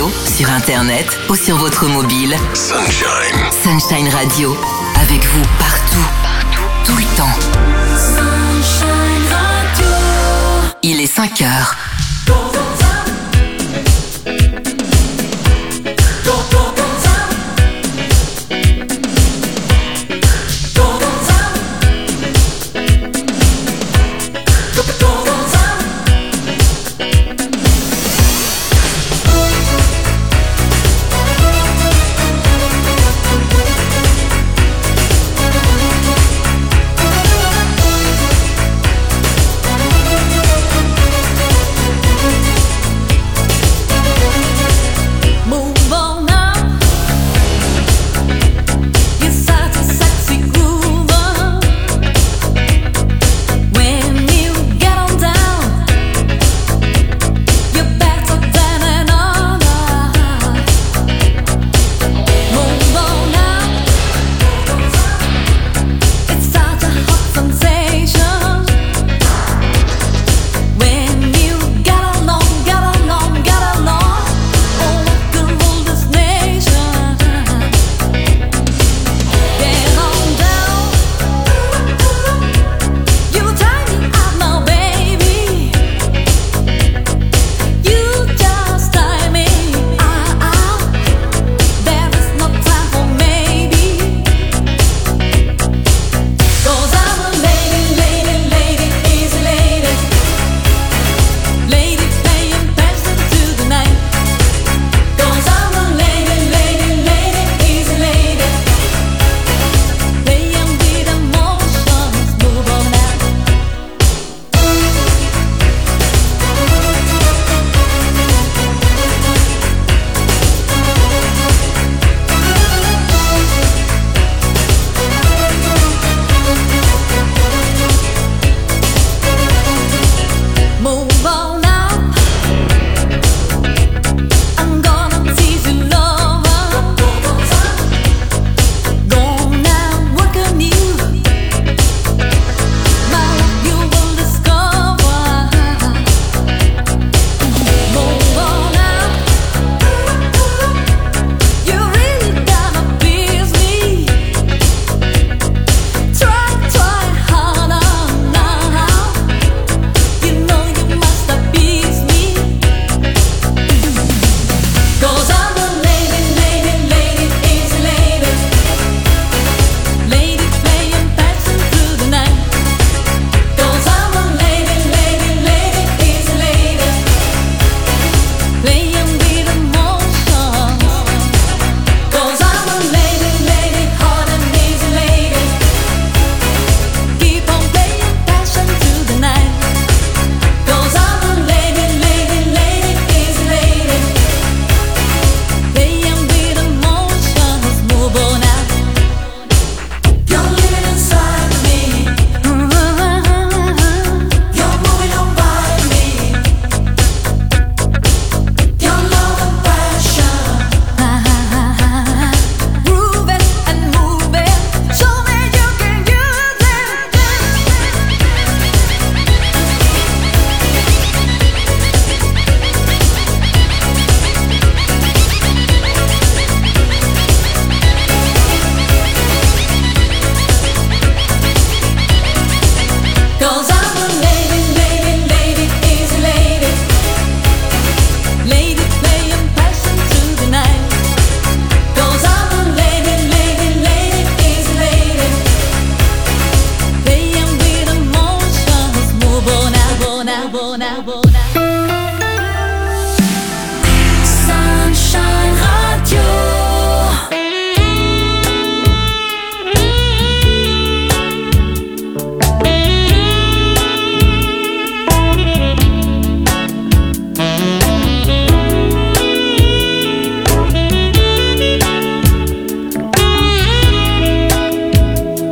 radio, sur internet ou sur votre mobile. Sunshine. Sunshine Radio, avec vous partout, tout le temps. Sunshine Radio. Il est 5h.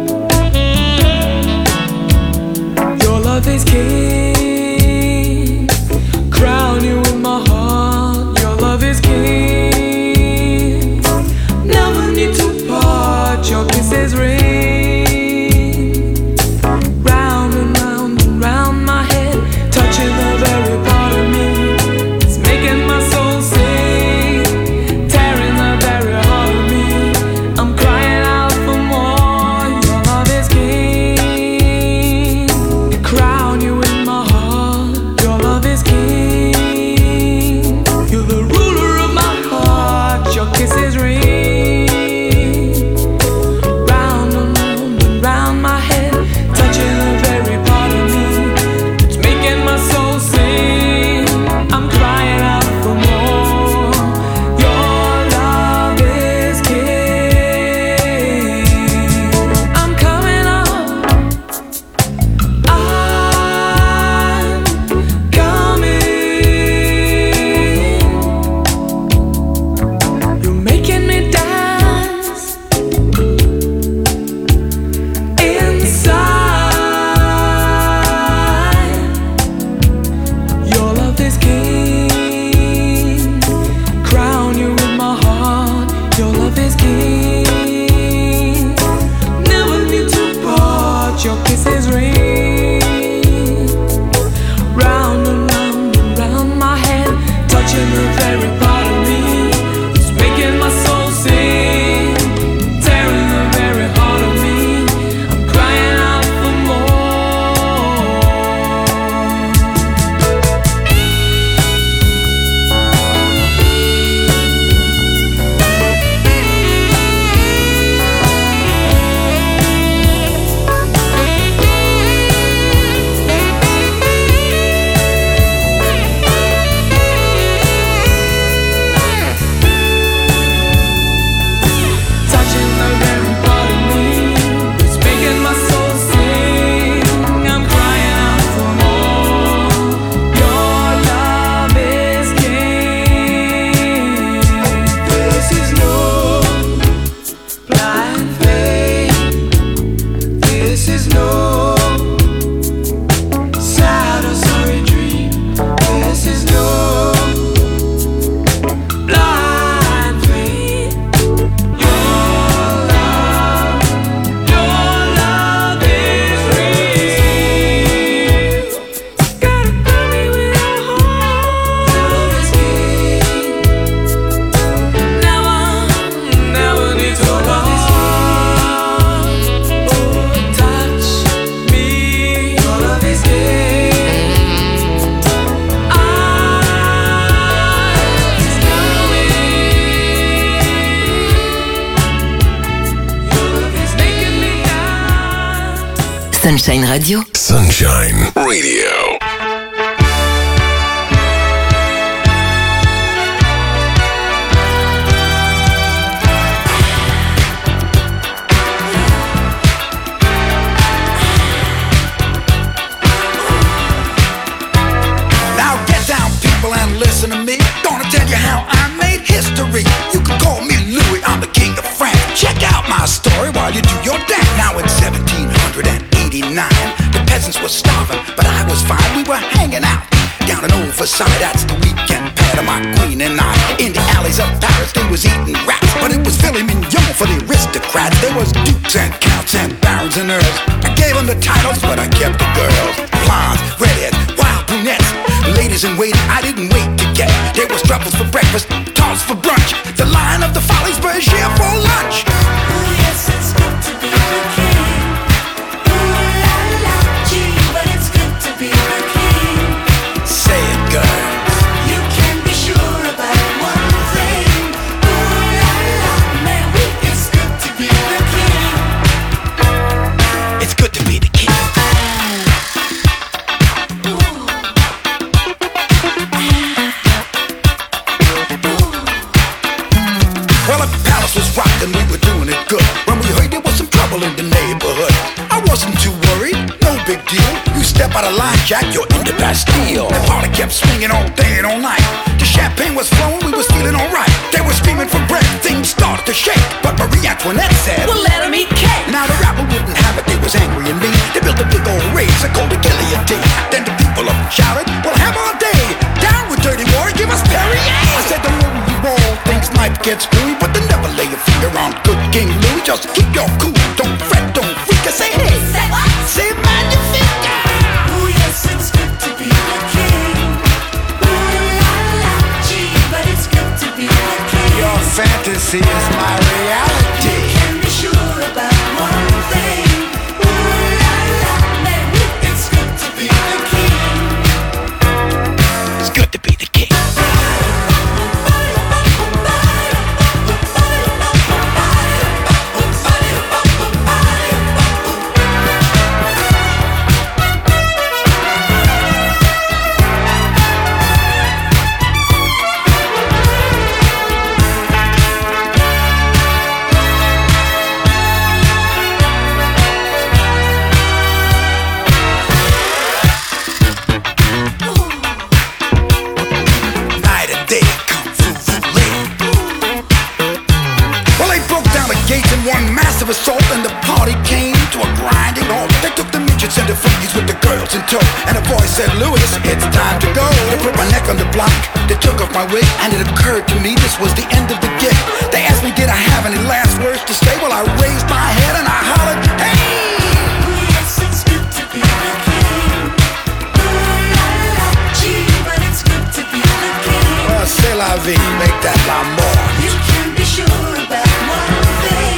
Is king. Sunshine Radio. Sunshine Radio. Listen to me, gonna tell you how I made history. You can call me Louis, I'm the king of France. Check out my story while you do your dance. Now in 1789, the peasants were starving, but I was fine. We were hanging out down in Old Versailles. That's the weekend pad of my queen and I. In the alleys of Paris, they was eating rats, but it was filet mignon for the aristocrats. There was dukes and counts and barons and earls. I gave them the titles, but I kept the girls. Blondes, redheads, wild brunettes, ladies in waiting, I didn't wait to get. There was truffles for breakfast, tarts for brunch. The Lion of the Follies was here for lunch. Oh yes, it's good to be the king. Ooh la la, gee, but it's good to be the king. Say it, girl. You can be sure about one thing. Ooh la la, man, it's good to be the king. It's good to be the king. Rockin', we were doing it good. When we heard there was some trouble in the neighborhood, I wasn't too worried, no big deal. You step out of line, Jack, you're in the Bastille. The party kept swinging all day and all night. The champagne was flowing, we was feeling alright. They were screaming for bread, things started to shake. But Marie Antoinette said, well, let 'em eat cake. Now the rapper wouldn't have it, they was angry and mean. They built a big old razor called the guillotine. Then the people up shouted, we'll have our day. Down with dirty water, give us Perrier. I said, don't worry you all, things might get screwy, but then never lay your finger on good King Louis. Just keep your cool, don't fret, don't freak. I say, hey, say what? Say magnifique. Oh yes, it's good to be the king. Ooh la la, gee, but it's good to be the king. Your fantasy is my reality. You can be sure about one thing. Ooh la la, man, it's good to be the king. It's good to be the king. Assault and the party came to a grinding halt. They took the midgets and the freakies with the girls in tow, and a voice said, Louis, it's time to go. They put my neck on the block, they took off my wig, and it occurred to me this was the end of the gig. They asked me did I have any last words to say. Well, I raised my head and I hollered, hey! Yes, it's good to be the king. Ooh la la, gee, but it's good to be the king. Well, c'est la vie, make that la mort. You can be sure about one thing.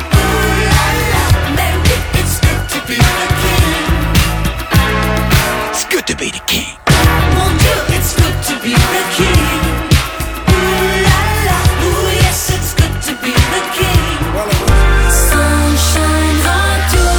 Be the king. It's good to be the king. Mon Dieu, it's good to be the king. Ooh la la, ooh yes, it's good to be the king. Sunshine Radio.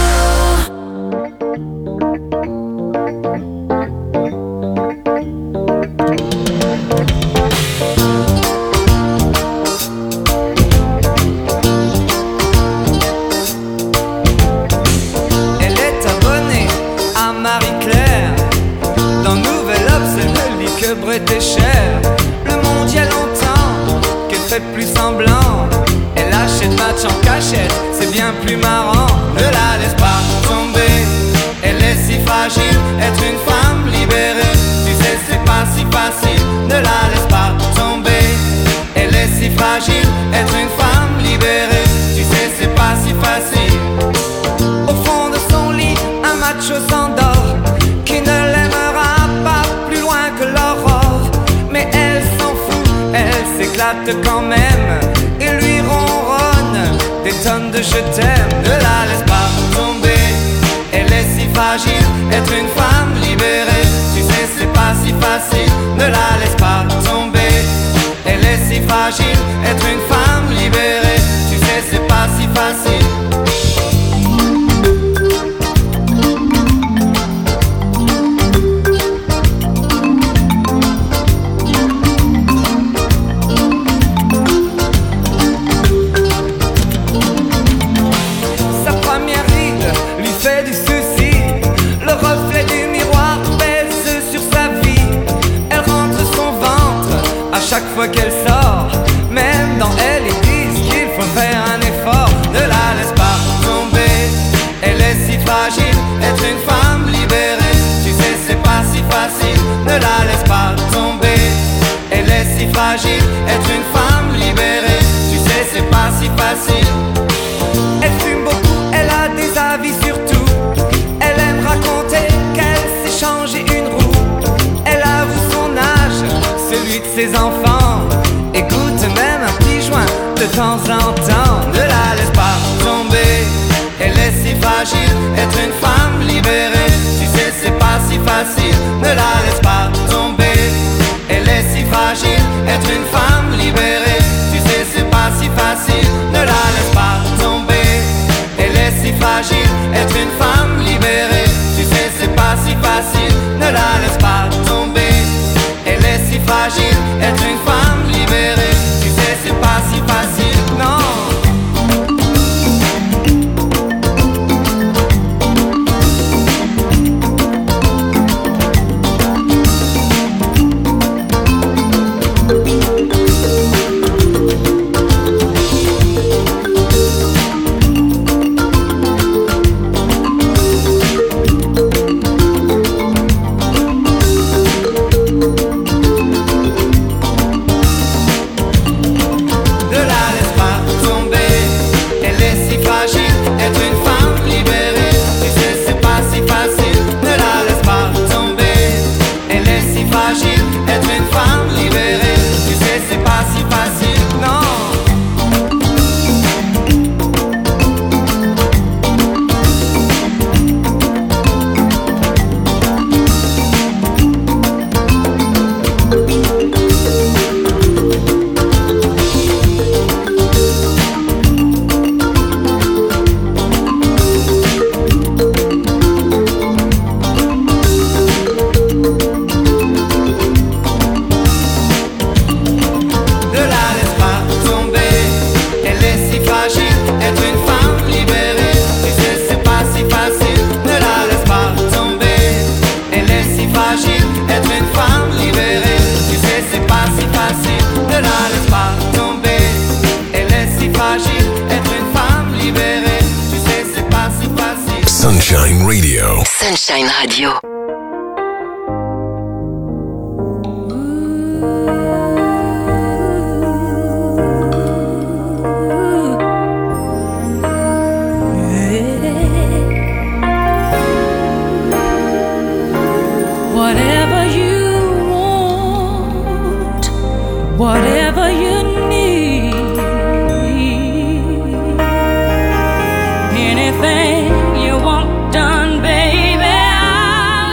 Était cher, le monde y a longtemps qu'elle fait plus semblant. Elle achète match en cachette, c'est bien plus marrant. Ne la laisse pas tomber, elle est si fragile. Être une femme libérée, tu sais c'est pas si facile. Ne la laisse pas tomber, elle est si fragile. Être une femme libérée, tu sais c'est pas si facile. Au fond de son lit, un macho s'endort, qui ne l'aimera pas plus loin que l'aurore. Mais elle s'en fout, elle s'éclate quand même et lui ronronne des tonnes de je t'aime. Ne la laisse pas tomber, elle est si fragile. Être une femme libérée, tu sais c'est pas si facile. Ne la laisse pas tomber, elle est si fragile. Être une femme libérée, tu sais c'est pas si facile. pas tomber. Elle est si fragile, être une femme libérée. Tu sais, c'est pas si facile. Elle fume beaucoup, elle a des avis sur tout. Elle aime raconter qu'elle s'est changé une roue. Elle avoue son âge, celui de ses enfants. Écoute même un petit joint de temps en temps. Ne la laisse pas tomber. Elle est si fragile, être une femme libérée. Tu sais, c'est pas si facile. Ne la laisse pas tomber. Elle est si fragile, être une femme libérée. Tu sais, c'est pas si facile. Ne la laisse pas tomber. Elle est si fragile, être une femme libérée. Tu sais, c'est pas si facile. Ne la laisse pas tomber. Elle est si fragile, être une femme libérée. Tu sais, c'est pas si facile. Non. Sunshine Radio. Sunshine Radio. Whatever you want, whatever you need, anything you want done, baby, I'll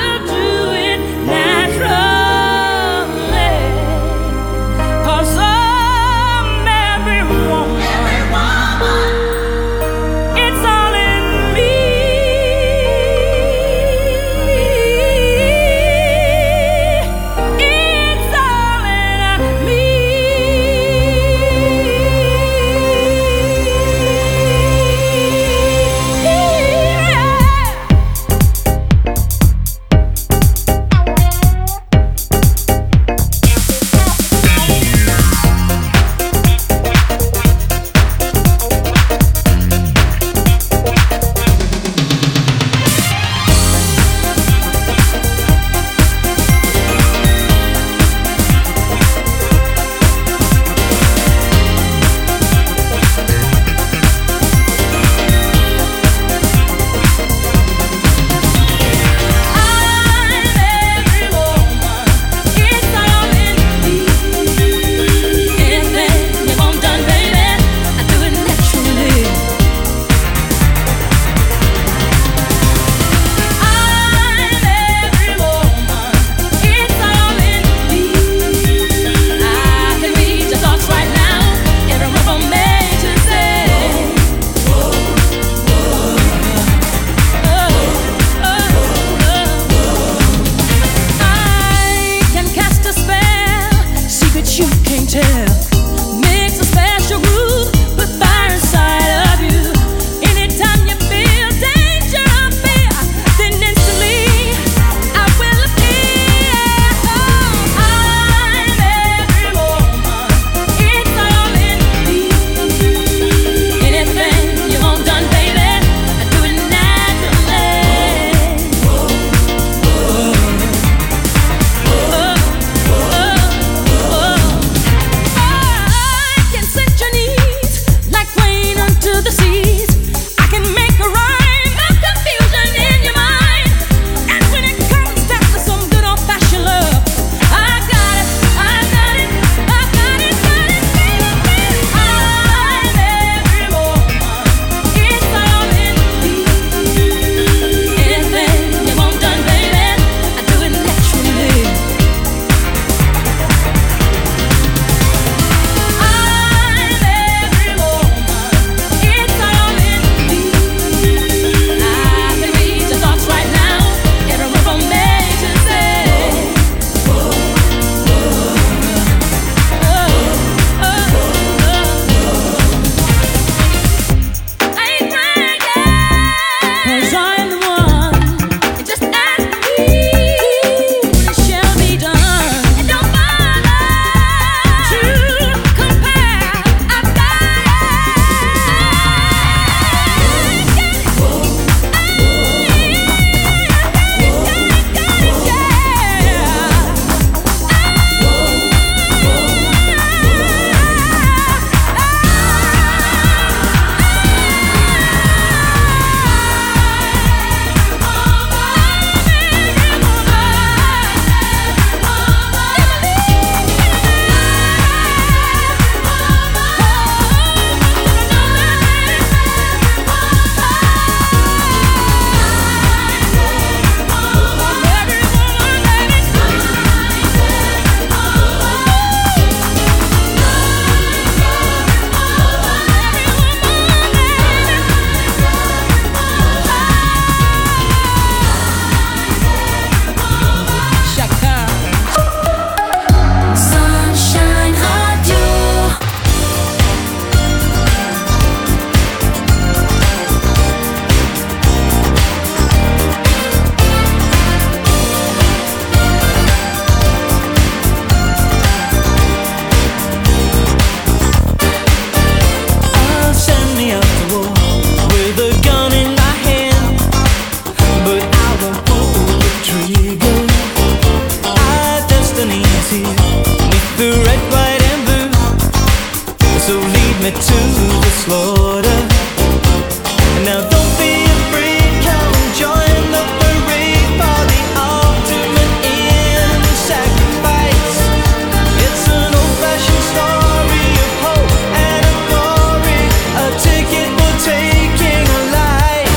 'neath the red, white and blue. So lead me to the slaughter. Now don't be afraid, come and join the parade for the ultimate in sacrifice. It's an old-fashioned story of hope and of glory, a ticket for taking a life.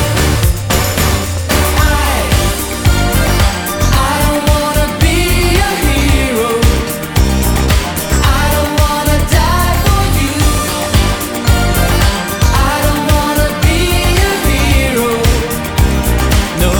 I don't wanna be a hero. I don't wanna die for you. I don't wanna be a hero. No.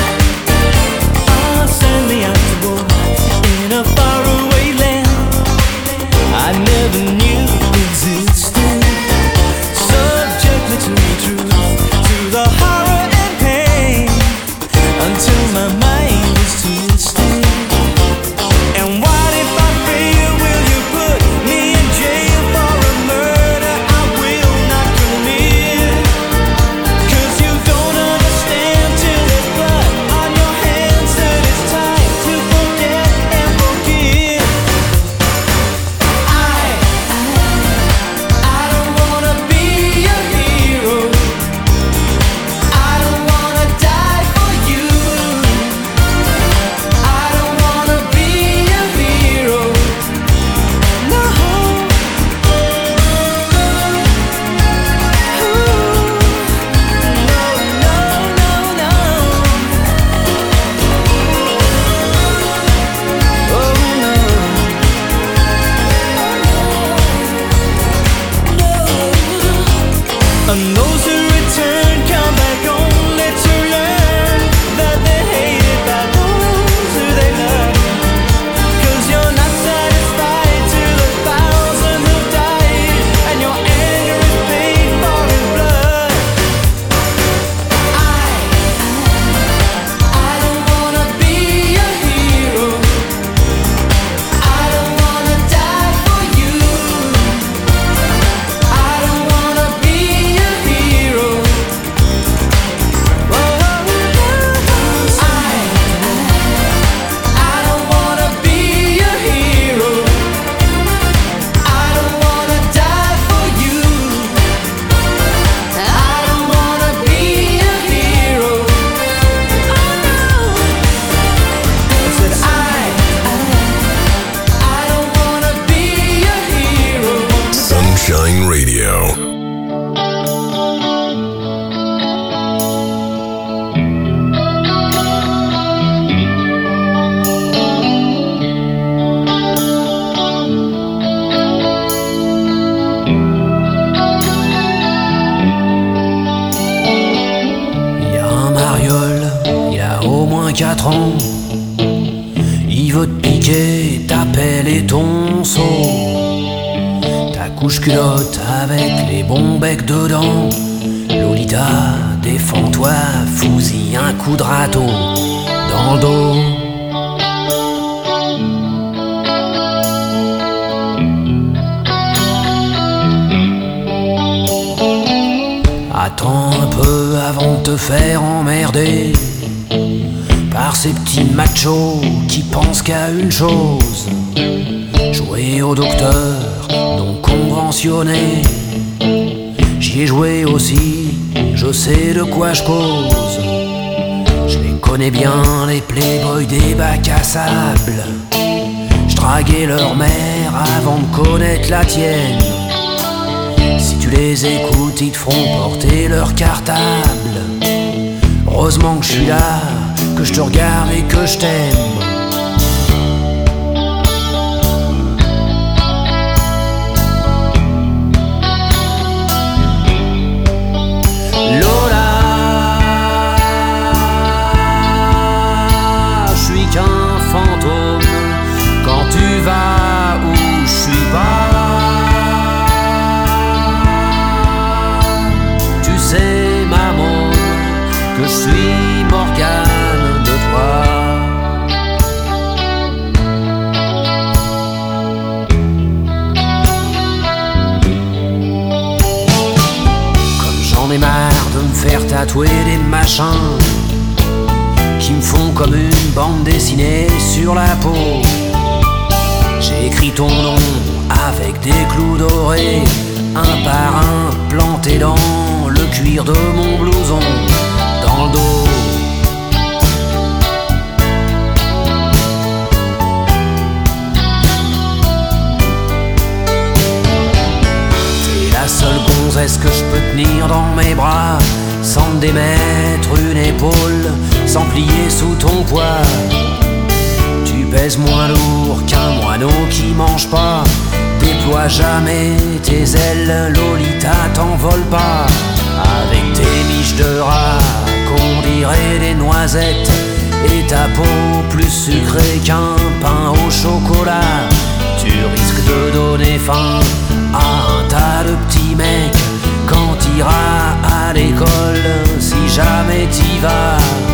Send me out to war in a faraway land I never knew existed. Subject me to the truth, to the horror and pain, until my mind is twisted. And what if I fail? Will you put me in jail for a murder I will not commit? 'Cause you don't understand till there's blood on your hands that it's time to forget and forgive. I don't wanna be a hero. I don't wanna die for you. I don't wanna be a hero. No. And those who return come back only to learn that they're hated by those who they love. 'Cause you're not satisfied till the thousand have died, and your anger is paid for in blood. I don't wanna be a hero. I don't wanna die for you. I don't wanna be a hero. I don't wanna be a hero. I don't wanna die for you. I don't wanna be a hero. I said I don't wanna be a hero. Sunshine Radio. Il y a un mariole, il y a au moins 4 ans. Il veut te piquer ta pelle et ton seau, ta couche-culotte avec les bons becs dedans. Lolita, défends-toi, fous-y un coup de râteau dans le dos. Attends un peu avant de te faire emmerder par ces petits machos qui pensent qu'à une chose: jouer au docteur non conventionné. J'y ai joué aussi, je sais de quoi je cause. Je les connais bien, les playboys des bacs à sable. Je draguais leur mère avant de connaître la tienne. Si tu les écoutes, ils te feront porter leur cartable. Heureusement que je suis là, que je te regarde et que je t'aime. Lola, je suis qu'un fantôme quand tu vas où je suis pas. Tu sais, maman, que je suis Morgane de toi. Comme j'en ai marre de me faire tatouer des machins qui me font comme une bande dessinée sur la peau. J'écris ton nom avec des clous dorés, un par un planté dans le cuir de mon blouson, dans le dos. La seule gonzesse que je peux tenir dans mes bras, sans me démettre une épaule, sans plier sous ton poids. Tu pèses moins lourd qu'un moineau qui mange pas. Déploie jamais tes ailes, Lolita, t'envole pas. Avec tes miches de rat qu'on dirait des noisettes, et ta peau plus sucrée qu'un pain au chocolat. Tu risques de donner faim à un tas de petits mecs quand t'iras à l'école, si jamais t'y vas.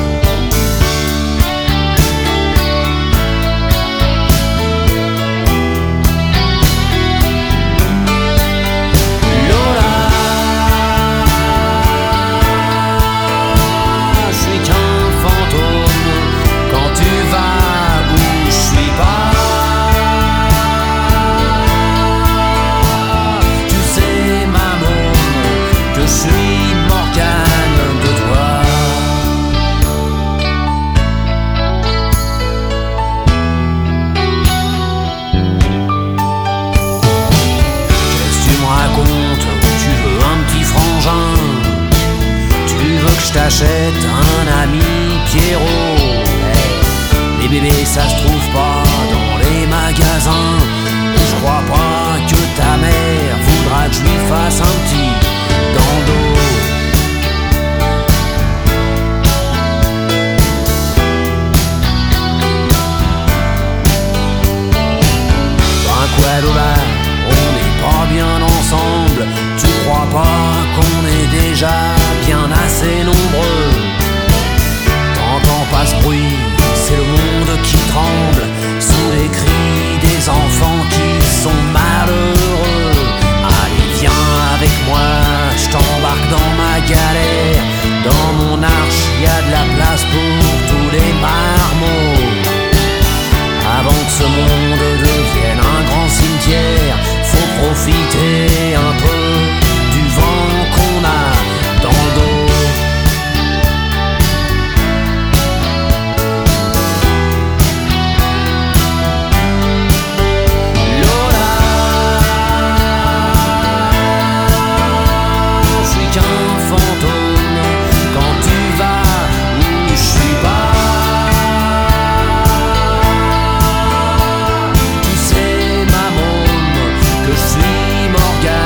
Lola, je suis qu'un fantôme quand tu vas où je suis pas. Je suis Morgane de toi. Qu'est-ce que tu me racontes? Tu veux un petit frangin? Tu veux que je t'achète un ami Pierrot? Hey, les bébés ça se trouve pas dans les magasins. Je crois pas que ta mère voudra que je lui fasse un petit dans le dos. Ben quoi Lola, on n'est pas bien ensemble. Tu crois pas qu'on est déjà bien assez nombreux? T'entends pas ce bruit, c'est le monde qui tremble sous les cris des enfants qui sont malheureux. Allez viens avec moi, je t'embarque dans ma galère. Dans mon arche, y a de la place pour tous les marmots. Avant que ce monde devienne un grand cimetière, faut profiter un peu du vent qu'on a dans le dos. Morgane.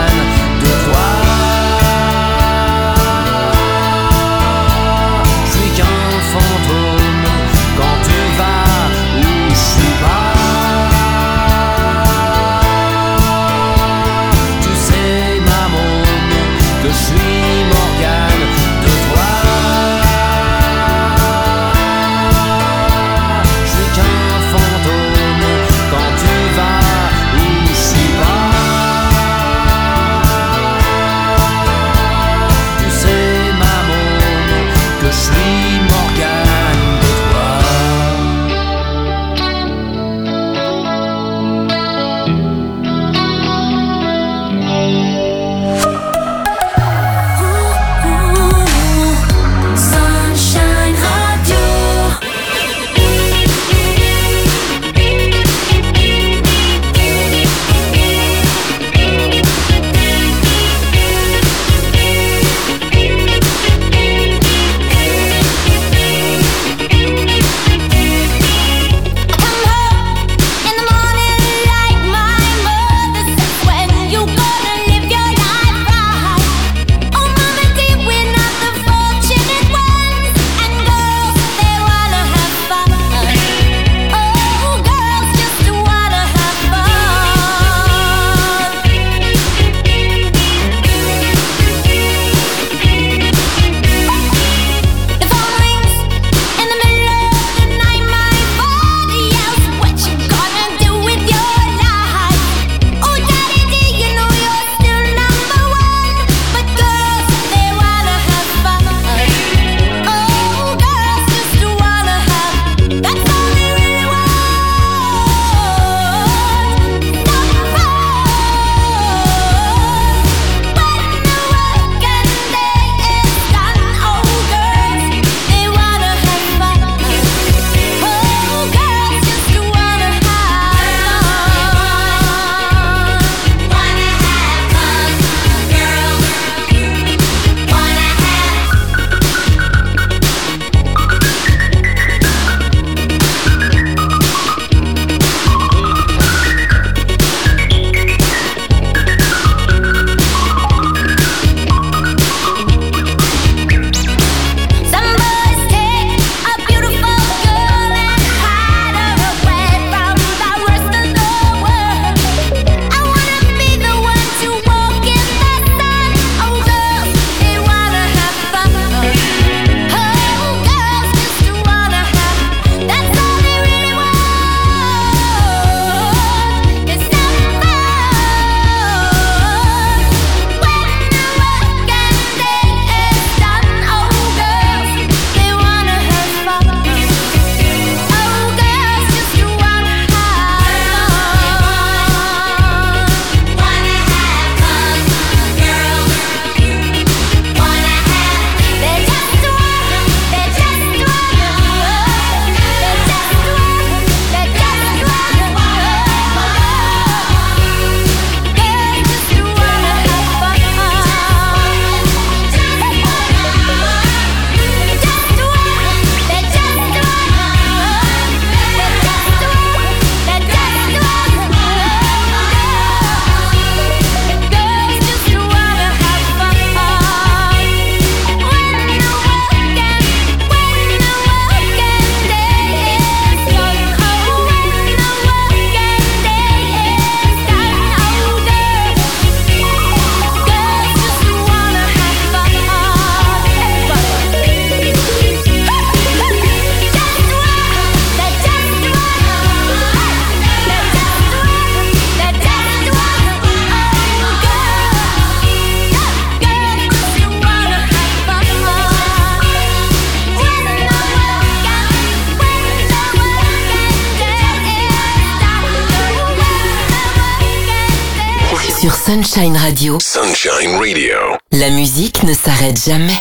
Sur Sunshine Radio. Sunshine Radio. La musique ne s'arrête jamais.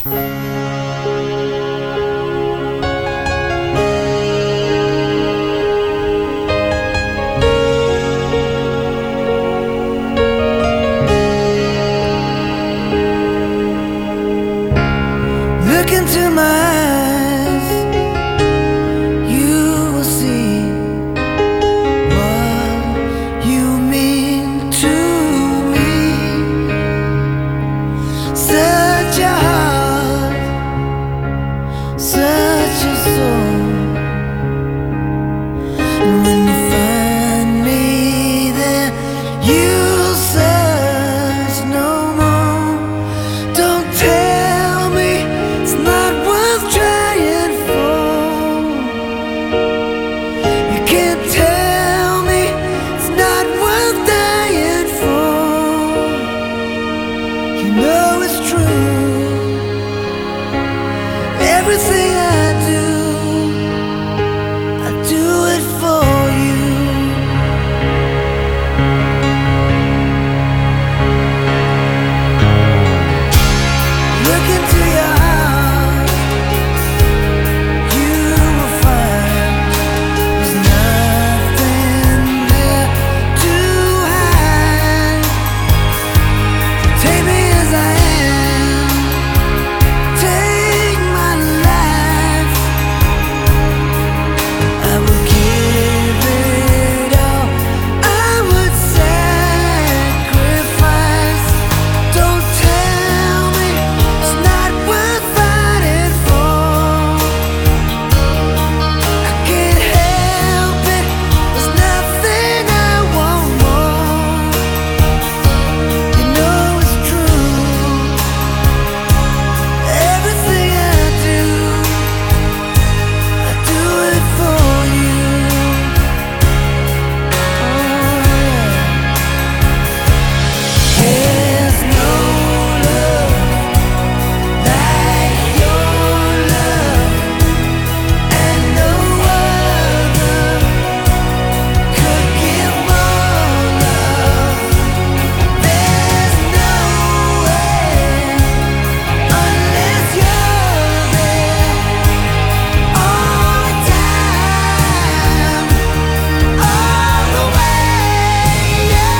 Look into my eyes, you will see what you mean to me. Such a heart, such a soul. And when you find me there, you'll search no more. Don't tell me it's not worth trying for. You can't tell me it's not worth dying for. You know it's true. Everything I do it for you. Look into your heart, you will find there's nothing there to hide. Take me as I am, take my life. I will give it all, I would sacrifice. Don't tell me it's not worth fighting for. I can't help it, there's nothing I want more. You know it's true. Everything I do it for you. There's no love like your love, and no other could give more love. There's no way unless you're there all the time, all the way, yeah.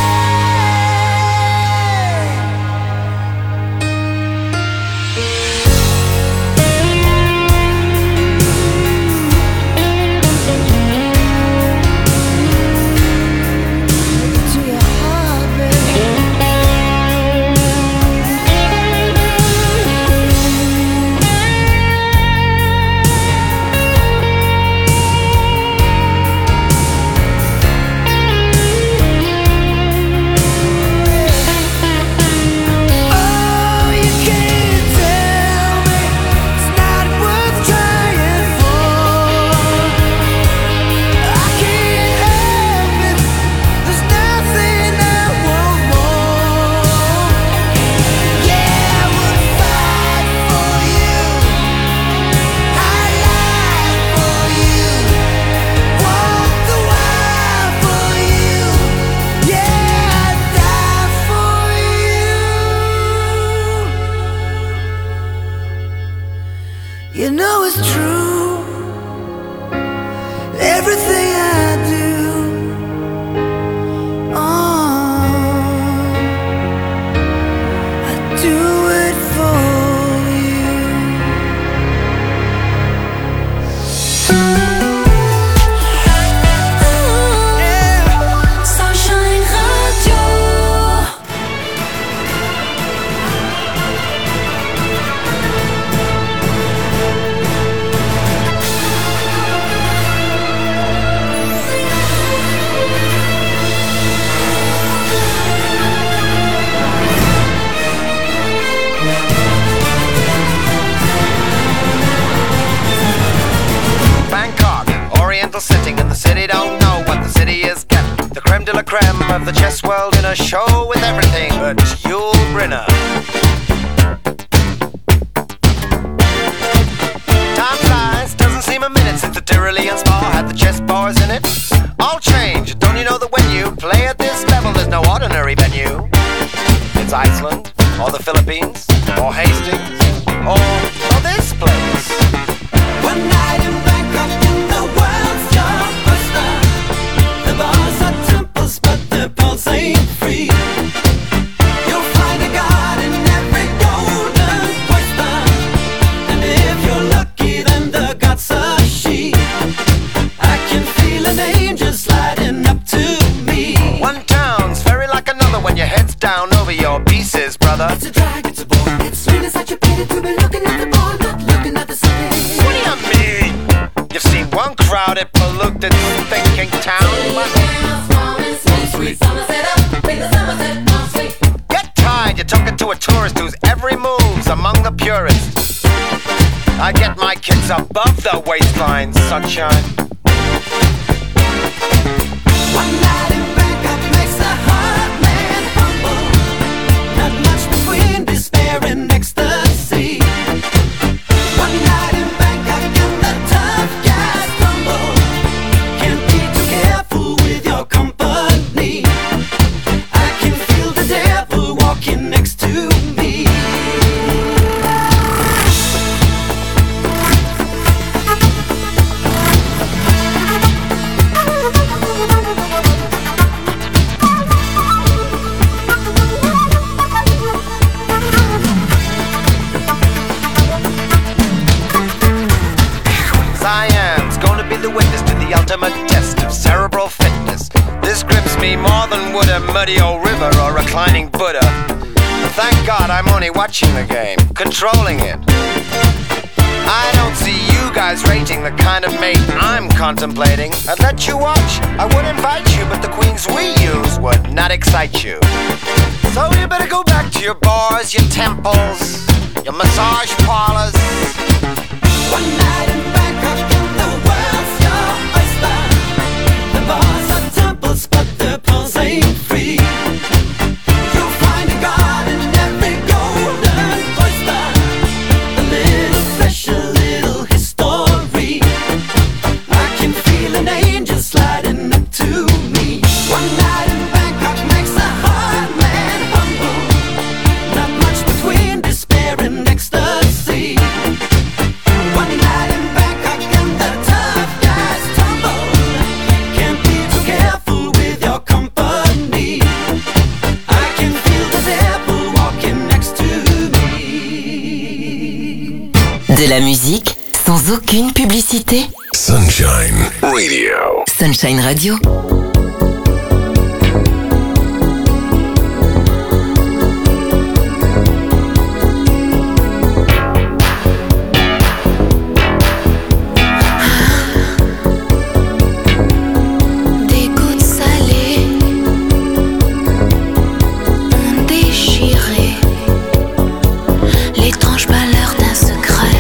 To your heart, baby. Oh, you can't tell me it's not worth trying for. I can't help it, there's nothing I want more. Yeah, I would fight for you, I'd lie for you, walk the wire for you. Yeah, I'd die for you. You know it's true. Everything I do it for you. Sunshine Radio. Bangkok, Oriental sitting in the city, don't know what the city is getting. The creme de la creme of the chess world in a show with everything but Yul Brynner. Time flies, doesn't seem a minute since the Tyrolean Spa had the chess bars in it. All change, don't you know that when you play at this level there's no ordinary venue? is, brother. It's a drag, it's a bore. It's really such a pity to be looking at the bar, not looking at the city. What do you mean? You've seen one crowded, polluted, thinking town. Get tired, you're talking to a tourist whose every move's among the purists. I get my kids above the waistline, sunshine. One night in Bangkok makes a hard man humble. Not much between despair and ecstasy. One night in Bangkok and the tough guys crumble. Can't be too careful with your company. I can feel the devil walking next to me. Siam's gonna be the witness to the ultimate test of cerebral fitness. This grips me more than would a muddy old river or reclining Buddha. Thank God I'm only watching the game, controlling it. I don't see you guys rating the kind of mate I'm contemplating. I'd let you watch, I would invite you, but the queens we use would not excite you. So you better go back to your bars, your temples, your massage parlors. One night in Bangkok and the world's your oyster. The bars are temples, but their pearls ain't free. You'll find a god in every golden oyster. A little special, little history. I can feel an angel sliding up to me. One night in Bangkok makes a hard man humble. Not much between despair and ecstasy. One night in Bangkok and the tough guys tumble. Can't be too careful with your company. I can feel the devil walking next to me. De la musique sans aucune publicité. Sunshine Radio. Sunshine Radio. Des gouttes salées ont déchiré l'étrange pâleur d'un secret.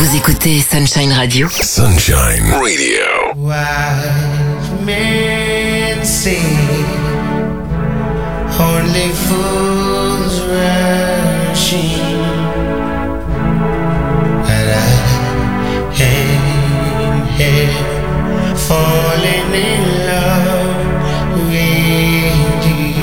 Vous écoutez Sunshine Radio. Sunshine Radio. Wise men say only fools rushing, but I am here falling in love with you.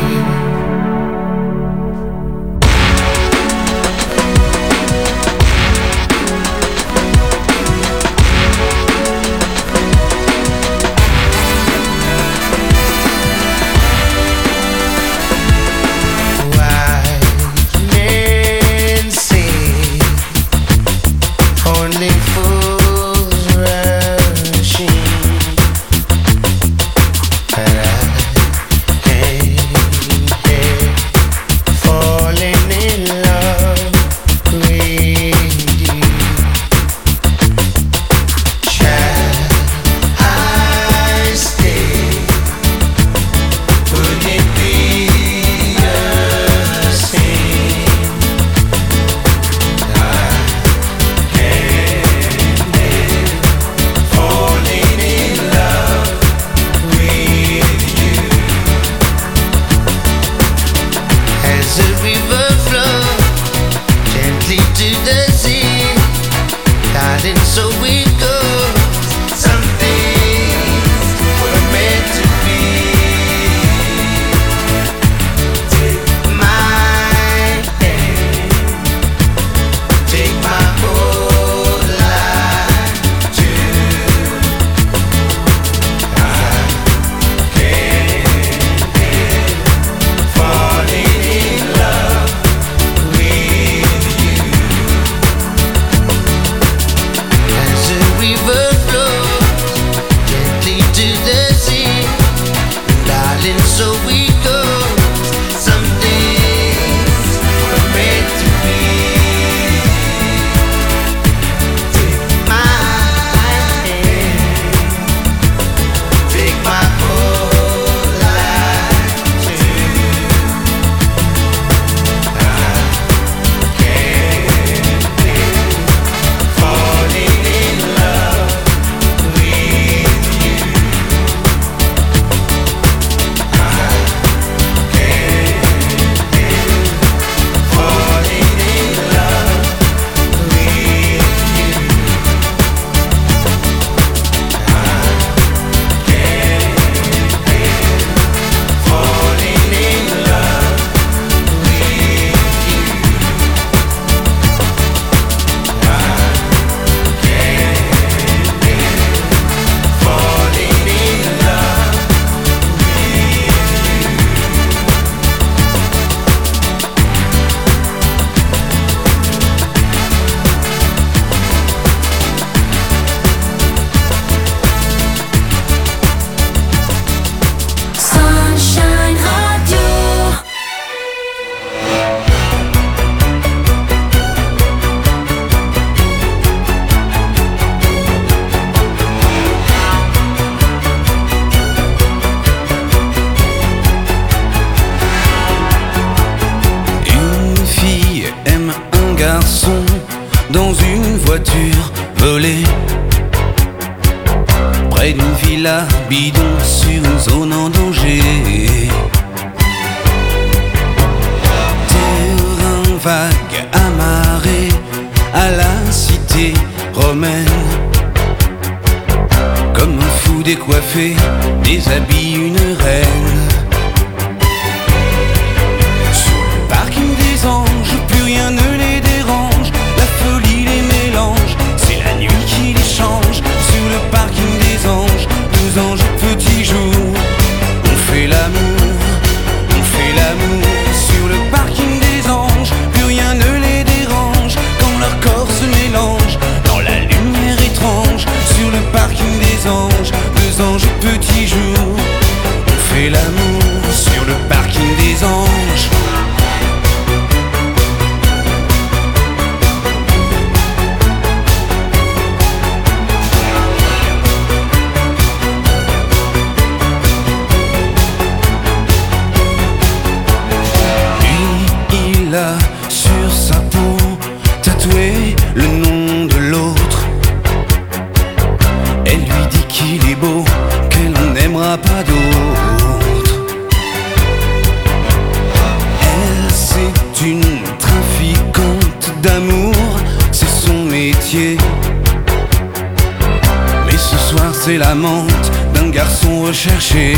dans une voiture volée près d'une villa bidon sur une zone en danger. Terrain vague amarré à la cité romaine, comme un fou décoiffé déshabille une reine. Sur le parking des anges, plus rien ne les dérange, la folie les mélange, c'est la nuit qui les change. Sur le parking des anges, deux anges au petit jour, on fait l'amour, on fait l'amour. Sur le parking des anges, plus rien ne les dérange, quand leur corps se mélange dans la lumière étrange. Sur le parking des anges, deux anges au petit jour, on fait l'amour. métier. Mais ce soir c'est la menthe d'un garçon recherché.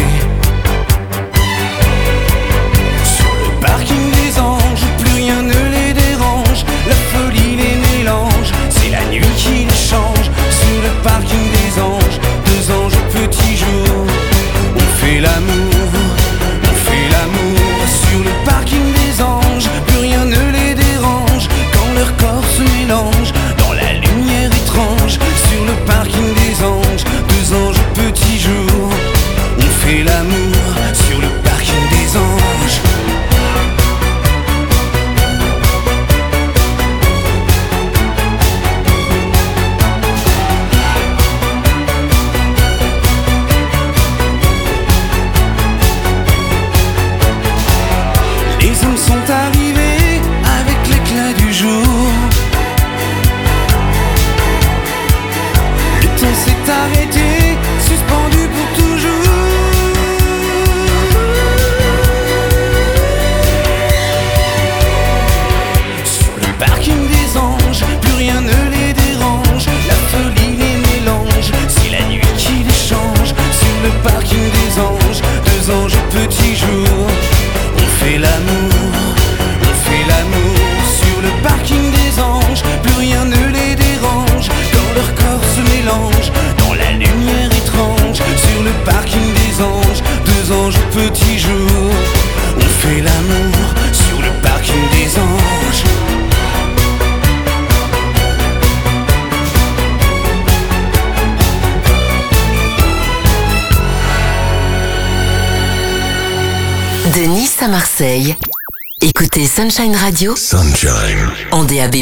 Sur le parking des anges, plus rien ne les dérange. La folie les mélange, c'est la nuit qui les change. Sur le parking des anges, deux anges au petit jour. On fait l'amour, on fait l'amour. Sur le parking des anges, plus rien ne les dérange. Quand leur corps se mélange dans la lumière étrange. Sur le parking des anges, deux anges au petit jour. On fait l'amour sur le parking des anges. Les hommes sont arrivés avec l'éclat du jour. Le temps s'est arrêté, suspendu pour toujours. Sur le parking des anges, plus rien ne les dérange. La folie les mélange, c'est la nuit qui les change. Sur le parking des anges, deux anges au petit jour. On fait l'amour, on fait l'amour. Sur le parking des anges, plus rien ne les dérange. Quand leur corps se mélange dans la lumière étrange. Sur le parking des anges, deux anges au petit jour. On fait l'amour sur le parking des anges. De Nice à Marseille, écoutez Sunshine Radio. Sunshine. En DAB+.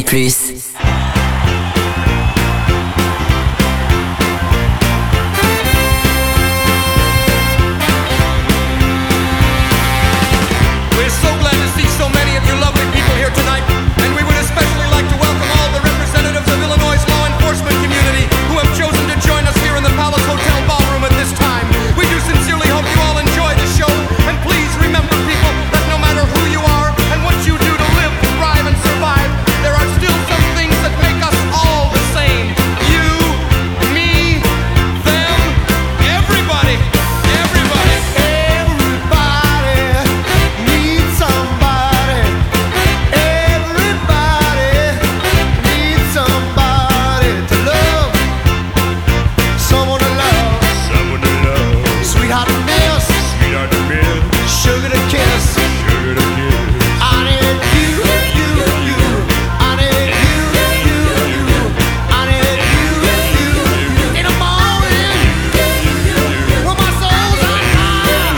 We're so glad to see so many of you lovely people here tonight, and we would especially like to welcome all the representatives of Illinois' law enforcement community who have chosen to join us here in the Palace Hotel Ballroom at this time. We do sincerely hope you all enjoy the show, and please remember, people, that no matter who you are and what you do to live, thrive, and survive, there are still some things that make us all the same. You, me, them, everybody, everybody. Everybody needs somebody. Everybody needs somebody to love. Someone to love. Someone to love. Sweetheart to miss. Sweetheart to miss. Sugar to kiss. Sugar to kiss. I need you, you, you. I need you, you, you. I need you, you, you. In the morning, when my soul's on fire.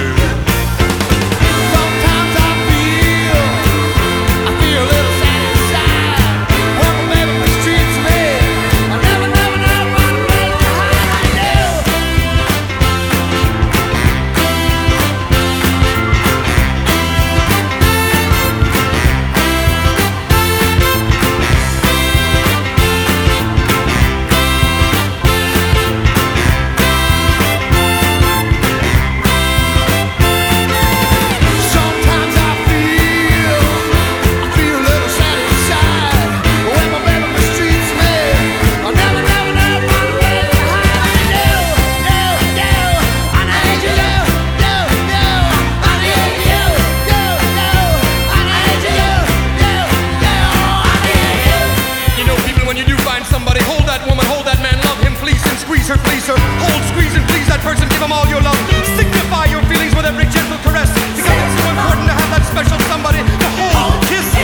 Sometimes I feel a little sad inside. When my baby mistreats me, I never run away to hide. Sometimes I feel a little sad inside. When my baby mistreats me, I never run away to hide. No, no, I need you, no, no, I need you, no, no, I need you, no, no, I need you. You know, people, when you do find somebody, hold that woman, hold that man, love him, fleece him, squeeze her, please her. Hold, squeeze, and please that person, give him all your love. Signify your feelings with every gentle caress, because it's so important to have that special somebody to hold, kiss,